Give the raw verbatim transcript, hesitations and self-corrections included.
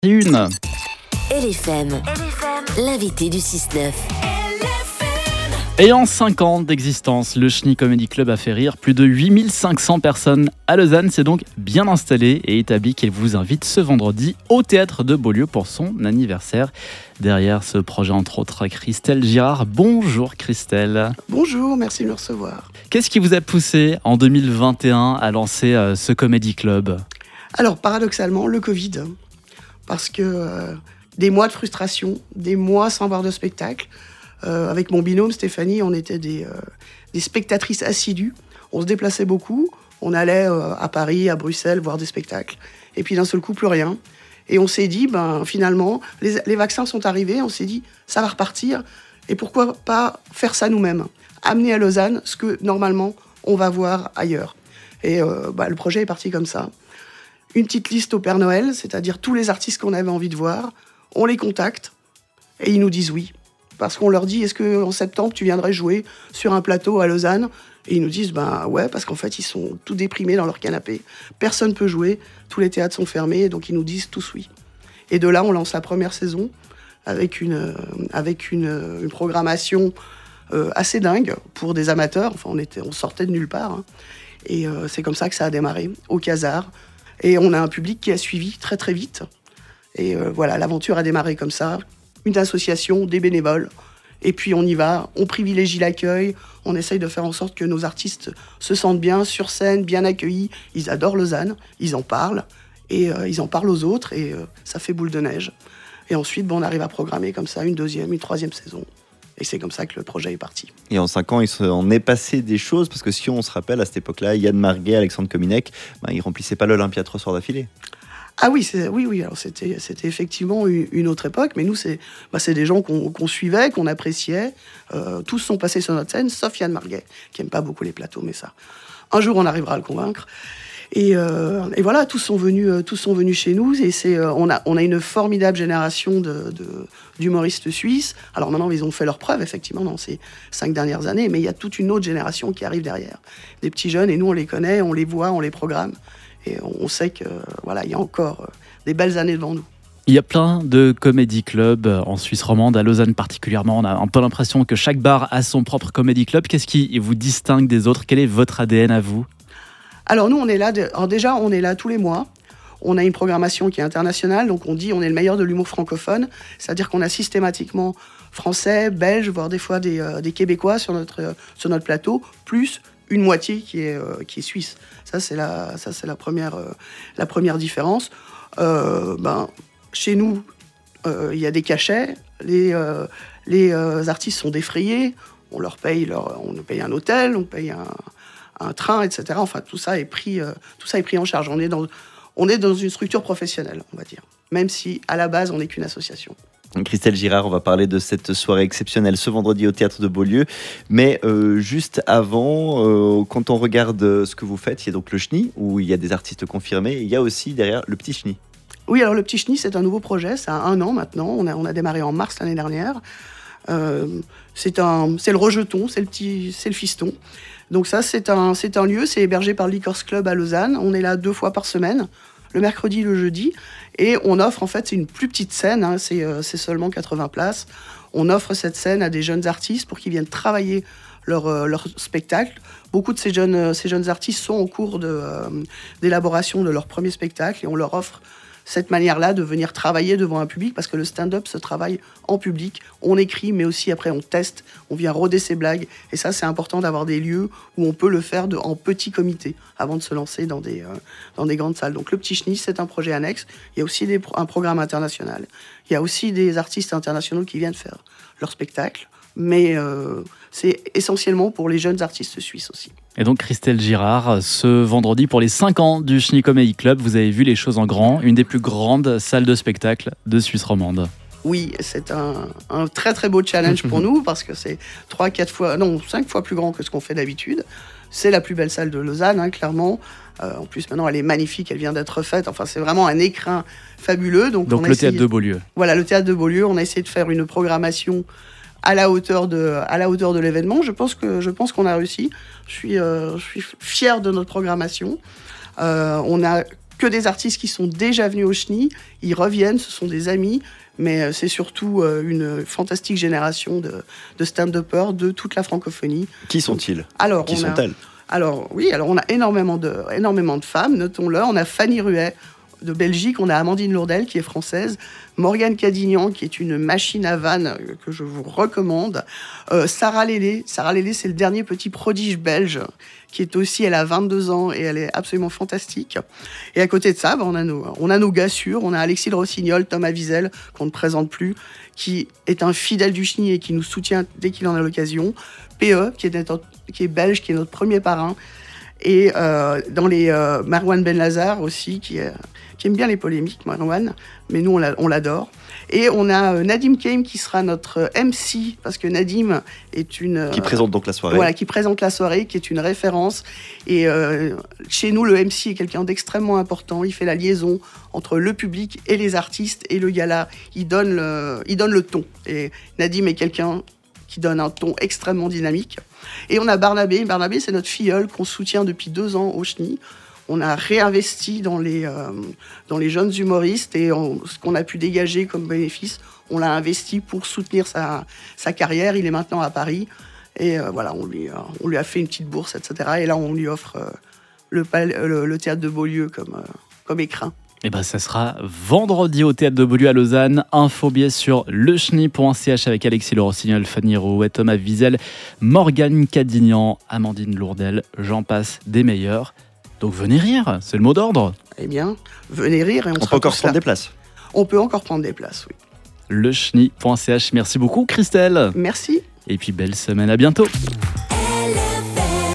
Une. L F M, l'invité du six neuf. Et en cinq ans d'existence, le Chenille Comedy Club a fait rire plus de huit mille cinq cents personnes à Lausanne. C'est donc bien installé et établi qu'il vous invite ce vendredi au Théâtre de Beaulieu pour son anniversaire. Derrière ce projet, entre autres, Christelle Girard. Bonjour Christelle. Bonjour, merci de me recevoir. Qu'est-ce qui vous a poussé en deux mille vingt et un à lancer euh, ce Comedy Club ? Alors, paradoxalement, le Covid. Parce que euh, des mois de frustration, des mois sans voir de spectacle. Euh, avec mon binôme Stéphanie, on était des, euh, des spectatrices assidues. On se déplaçait beaucoup. On allait euh, à Paris, à Bruxelles, voir des spectacles. Et puis d'un seul coup, plus rien. Et on s'est dit, ben, finalement, les, les vaccins sont arrivés. On s'est dit, ça va repartir. Et pourquoi pas faire ça nous-mêmes ? Amener à Lausanne ce que, normalement, on va voir ailleurs. Et euh, bah, le projet est parti comme ça. Une petite liste au Père Noël, c'est-à-dire tous les artistes qu'on avait envie de voir. On les contacte et ils nous disent oui. Parce qu'on leur dit, est-ce qu'en septembre, tu viendrais jouer sur un plateau à Lausanne ? Et ils nous disent, ben ouais, parce qu'en fait, ils sont tout déprimés dans leur canapé. Personne ne peut jouer, tous les théâtres sont fermés, donc ils nous disent tous oui. Et de là, on lance la première saison avec une, euh, avec une, une programmation euh, assez dingue pour des amateurs. Enfin, on, était, on sortait de nulle part. Hein. Et euh, c'est comme ça que ça a démarré, au Casar. Et on a un public qui a suivi très très vite. Et euh, voilà, l'aventure a démarré comme ça. Une association, des bénévoles, et puis on y va, on privilégie l'accueil, on essaye de faire en sorte que nos artistes se sentent bien sur scène, bien accueillis. Ils adorent Lausanne, ils en parlent, et euh, ils en parlent aux autres, et euh, ça fait boule de neige. Et ensuite, bon, on arrive à programmer comme ça une deuxième, une troisième saison. Et c'est comme ça que le projet est parti. Et en cinq ans, il s'en est passé des choses, parce que si on se rappelle, à cette époque-là, Yann Marguet, Alexandre Kominek, ben, ils ne remplissaient pas l'Olympia trois soirs d'affilée. Ah oui, c'est, oui, oui. Alors c'était, c'était effectivement une autre époque, mais nous, c'est, bah, c'est des gens qu'on, qu'on suivait, qu'on appréciait. Euh, tous sont passés sur notre scène, sauf Yann Marguet, qui n'aime pas beaucoup les plateaux, mais ça, un jour, on arrivera à le convaincre. Et, euh, et voilà, tous sont venus, euh, tous sont venus chez nous. Et c'est, euh, on a, on a une formidable génération de, de, d'humoristes suisses. Alors maintenant, ils ont fait leurs preuves, effectivement, dans ces cinq dernières années, mais il y a toute une autre génération qui arrive derrière. Des petits jeunes, et nous, on les connaît, on les voit, on les programme. Et on sait que voilà, il y a encore des belles années devant nous. Il y a plein de comedy clubs en Suisse romande, à Lausanne particulièrement. On a un peu l'impression que chaque bar a son propre comedy club. Qu'est-ce qui vous distingue des autres ? Quel est votre A D N à vous ? Alors nous, on est là. De... Alors déjà, on est là tous les mois. On a une programmation qui est internationale, donc on dit on est le meilleur de l'humour francophone. C'est-à-dire qu'on a systématiquement français, belges, voire des fois des, euh, des Québécois sur notre, euh, sur notre plateau, plus une moitié qui est, euh, qui est suisse. Ça, c'est la, ça, c'est la, première, euh, la première différence. Euh, ben, chez nous, il euh, y a des cachets. Les, euh, les euh, artistes sont défrayés. On leur paye, leur, on paye un hôtel, on paye un, un train, et cetera. Enfin, tout ça est pris, euh, tout ça est pris en charge. On est, dans, on est dans une structure professionnelle, on va dire. Même si, à la base, on n'est qu'une association. Christelle Girard, on va parler de cette soirée exceptionnelle ce vendredi au Théâtre de Beaulieu. Mais euh, juste avant, euh, quand on regarde ce que vous faites, il y a donc le Chenille, où il y a des artistes confirmés. Et il y a aussi derrière le Petit Chenille. Oui, alors le Petit Chenille, c'est un nouveau projet. Ça a un an maintenant. On a, on a démarré en mars l'année dernière. Euh, c'est, un, c'est le rejeton, c'est le, petit, c'est le fiston. Donc ça, c'est un, c'est un lieu. C'est hébergé par le Liquors Club à Lausanne. On est là deux fois par semaine, le mercredi et le jeudi. Et on offre, en fait, c'est une plus petite scène, hein, c'est, euh, c'est seulement quatre-vingts places. On offre cette scène à des jeunes artistes pour qu'ils viennent travailler leur, euh, leur spectacle. Beaucoup de ces jeunes, euh, ces jeunes artistes sont en cours de, euh, d'élaboration de leur premier spectacle et on leur offre cette manière-là de venir travailler devant un public, parce que le stand-up se travaille en public. On écrit, mais aussi après on teste, on vient roder ses blagues. Et ça, c'est important d'avoir des lieux où on peut le faire de, en petit comité avant de se lancer dans des, euh, dans des grandes salles. Donc le Petit Chenille, c'est un projet annexe. Il y a aussi des, un programme international. Il y a aussi des artistes internationaux qui viennent faire leur spectacle. Mais euh, c'est essentiellement pour les jeunes artistes suisses aussi. Et donc Christelle Girard, ce vendredi pour les cinq ans du Chenille Comedy Club, vous avez vu les choses en grand, une des plus grandes salles de spectacle de Suisse romande. Oui, c'est un, un très très beau challenge pour nous parce que c'est trois, quatre fois, non, cinq fois plus grand que ce qu'on fait d'habitude. C'est la plus belle salle de Lausanne, hein, clairement. Euh, en plus, maintenant, elle est magnifique, elle vient d'être faite. Enfin, c'est vraiment un écrin fabuleux. Donc, donc on a le essayé... Théâtre de Beaulieu. Voilà, le Théâtre de Beaulieu. On a essayé de faire une programmation à la hauteur de, à la hauteur de l'événement. Je pense que, je pense qu'on a réussi. Je suis, euh, je suis fière de notre programmation. Euh, on a que des artistes qui sont déjà venus au Chenil. Ils reviennent, ce sont des amis, mais c'est surtout une fantastique génération de, de stand-uppers de toute la francophonie. Qui sont-ils ? Alors, Qui on a, sont-elles ? Alors, oui, alors on a énormément de, énormément de femmes, notons-le. On a Fanny Ruet de Belgique, on a Amandine Lourdel qui est française, Morgane Cadignan qui est une machine à vannes que je vous recommande, euh, Sarah Lélé. Sarah Lélé, c'est le dernier petit prodige belge qui est aussi, elle a vingt-deux ans et elle est absolument fantastique. Et à côté de ça, bah, on a nos, on a nos gars sûrs, on a Alexis Le Rossignol, Thomas Wiesel, qu'on ne présente plus, qui est un fidèle du Chenil et qui nous soutient dès qu'il en a l'occasion. P E, qui est, notre, qui est belge, qui est notre premier parrain. Et euh, dans les euh, Marwan Ben Lazar aussi, qui, est, qui aime bien les polémiques, Marwan, mais nous on, l'a, on l'adore. Et on a euh, Nadim Kaim qui sera notre M C, parce que Nadim est une... Qui euh, présente donc la soirée. Voilà, qui présente la soirée, qui est une référence. Et euh, chez nous, le M C est quelqu'un d'extrêmement important. Il fait la liaison entre le public et les artistes et le gala. Il donne le, il donne le ton. Et Nadim est quelqu'un qui donne un ton extrêmement dynamique. Et on a Barnabé. Barnabé, c'est notre filleule qu'on soutient depuis deux ans au Chenil. On a réinvesti dans les, euh, dans les jeunes humoristes et on, ce qu'on a pu dégager comme bénéfice, on l'a investi pour soutenir sa, sa carrière. Il est maintenant à Paris. Et euh, voilà, on lui, euh, on lui a fait une petite bourse, et cetera. Et là, on lui offre euh, le, le, le théâtre de Beaulieu comme, euh, comme écrin. Et ben ça sera vendredi au Théâtre de Beaulieu à Lausanne. Info billet sur le chenil point c h avec Alexis Le Rossignol, Fanny Ruet, Thomas Wiesel, Morgane Cadignan, Amandine Lourdel, j'en passe des meilleurs. Donc venez rire, c'est le mot d'ordre. Eh bien, venez rire et on, on sera peut encore tous prendre là. des places. On peut encore prendre des places, oui. le chenil point c h. Merci beaucoup Christelle. Merci. Et puis belle semaine, à bientôt. R